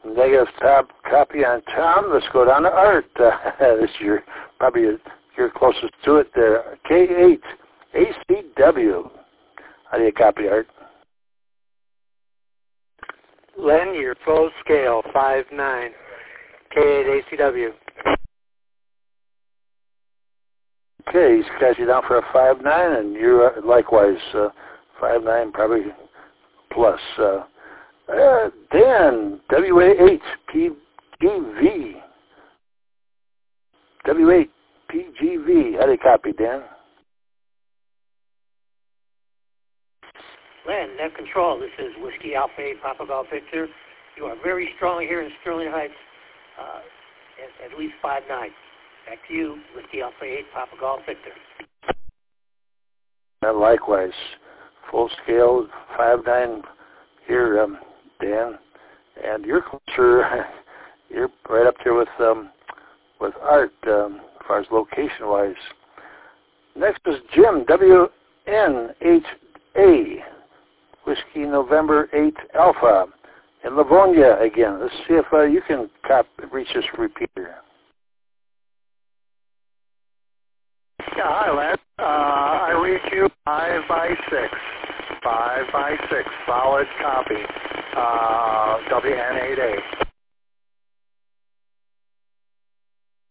Negative top copy on Tom. Let's go down to Art. This is probably your closest to it there. K8 ACW. How do you copy, Art? Len, your full scale, 5'9", K8 ACW. Okay, he's got you down for a 5'9", and you're likewise 5'9", probably plus. Dan, WA8 PGV. W8 PGV. How do you copy, Dan? Len, net control. This is Whiskey Alpha 8 Papa Golf Victor. You are very strong here in Sterling Heights, at least 5'9". Back to you, Whiskey Alpha 8 Papa Golf Victor. And likewise, full scale 5'9" here, Dan. And you're closer. You're right up there with Art as far as location-wise. Next is Jim, WN8A. Whiskey November 8 Alpha in Livonia again. Let's see if you can reach this repeater. Yeah, hi, Len. I reach you 5x6. 5x6. Solid copy. WN8A.